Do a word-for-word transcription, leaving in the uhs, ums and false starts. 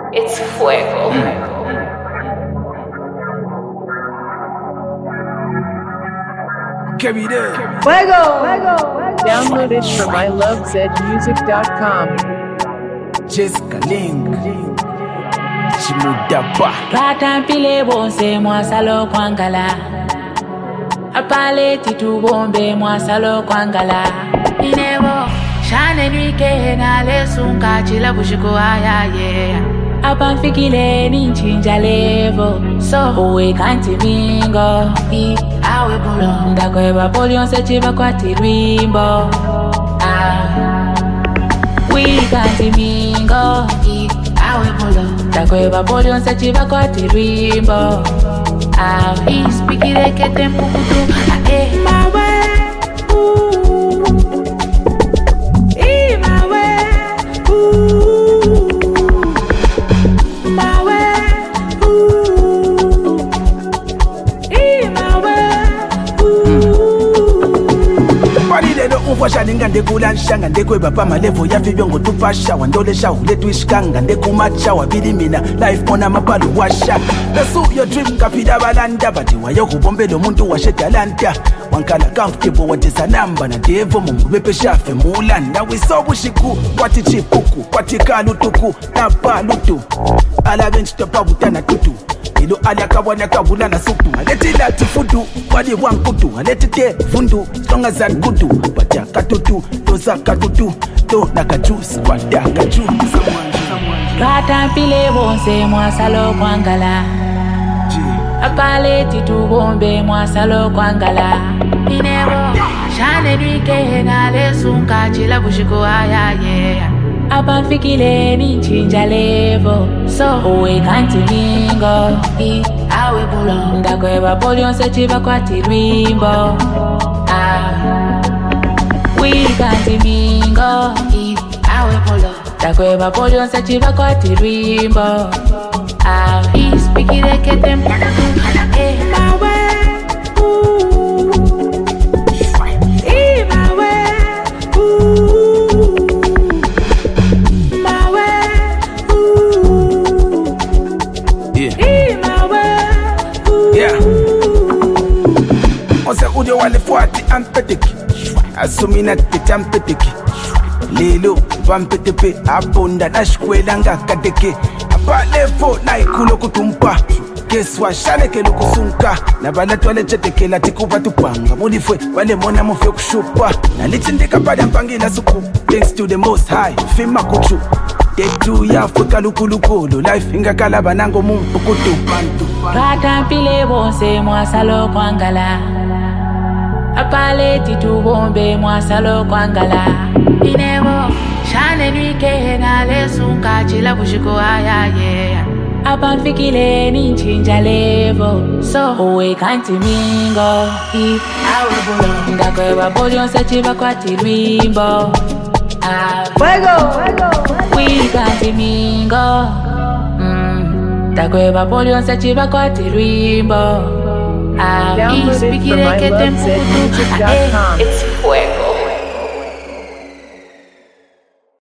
It's fuego. Carry that. Fuego. Fuego. Download it from i love zed music dot com. Jessica Ling. Chimudapa. Ratampile bonse mwasalo kwangala. Apale titu bombe mwasalo kwangala. Inevo shane nwike na lesunga chila bushiko aya yeah. Apanfikile ninchinja levo so uwe kanti mingo I awe bulo ndakweba polionse chiba kwa tirwimbo ah. We kanti mingo I awe bulo ndakweba polionse chiba kwa tirwimbo ah. Ispikire kete mpukutu ah, eh. Mawe ooh. I mawe ooh. Ufasha ninga ndekula nshanga ndekweba pa malevo yafibyo ngotupasha wandolesha uletu ishikanga ndekumacha wabili mina life mona mapalu washa pursue your dream kapida balanda bati wayo kubombela umuntu washetalanta wankala comfortable watisa namba na devo mumbepe shafe mulanda wisobushiku kwati chipuku kwati kalutuku tapa lutu ala bench topa butana tutu ilo ali akabwana kabula na supu aleti lati fudu wadi wankutu aleti te fundu stonga za kudu bacha katutu toza katutu to nakajusi wada kaju Ratampile bonse mwasalo kwangala Apale titu bombe mwasalo kwangala Inevo shane nwike na lesunga chila bushiko aya yeah. Apanfikile ninchinja levo so uwe kanti mingo I awe bulo ndakweba polionse chiba kwa tirwimbo ah. We kanti mingo I awe bulo ndakweba polionse chiba kwa tirwimbo ah. Ispikire kete mpukutu eh. Mawe ooh. I mawe ooh. Ose ude wale fuati ampeteki Asumina tete ampeteki Lilo vampetepe Abonda na shkwela nga kadeke Apa lefo na ikulo kutumpa Keswa shaneke lukusunka Na balatu wale cheteke lati kuva tupanga Mulifwe wale mona mufyo kushupa Na lichindika pada mpangila suku Thanks to the most high Fima kuchu Tetu ya Afrika lukulukulu Life inga kalaba nango mumpu kutu Ratampile bonse mwasalo kwangala Apale titu bombe mwasalo kwangala Inevo shane nwike na lesunga chila bushiko aya yeah. Apanfikile ninchinja levo so uwe kanti mingo I awe bulo ndakweba polionse chiba kwa tirwimbo ah. Fuego. Fuego. We kanti mingo mm. ndakweba polionse chiba kwa tirwimbo ah. Download it from i love zed music dot com. It's fuego.